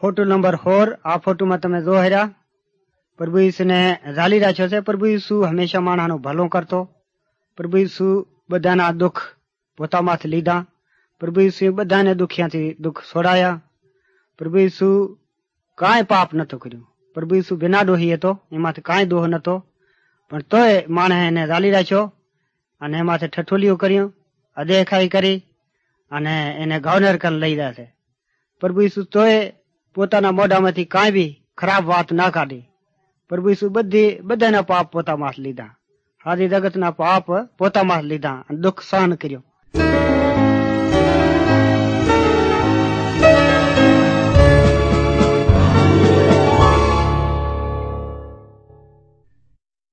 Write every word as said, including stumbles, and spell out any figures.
Photo number four आ photo में तमे जो हेरा प्रभु यीशु ने जाली राख्यो छे। प्रभु यीशु हमेशा माणसनो भलो करतो। प्रभु यीशु बधाना दुख पोता माथे लीधा। प्रभु यीशु बधाने दुखियाथी दुख छोड़ाया। प्रभु यीशु काई पाप नतो कर्यो। प्रभु यीशु बिना दोही हतो, एमांथी काई दोह नतो, पण तोय माणसे एने जाली राख्यो अने एमांथी ठठोलियो कर्यो, अदेखाई करी अने एने गवर्नर कर लई जाय छे। प्रभु यीशु तोय पोताना मोढामांथी काई बी खराब वात ना काढी। प्रभु यीशु बधी बधाना पाप पोता माथे लीधा। हाजी जगतना पाप पोता माथे लीधा अने दुख सहन कर्यो।